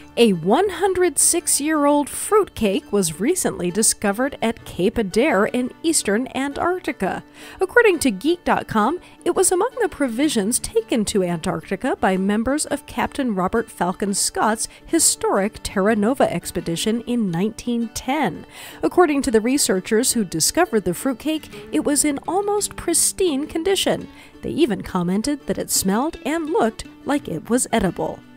A 106-year-old fruitcake was recently discovered at Cape Adare in eastern Antarctica. According to Geek.com, it was among the provisions taken to Antarctica by members of Captain Robert Falcon Scott's historic Terra Nova expedition in 1910. According to the researchers who discovered the fruitcake, it was in almost pristine condition. They even commented that it smelled and looked like it was edible.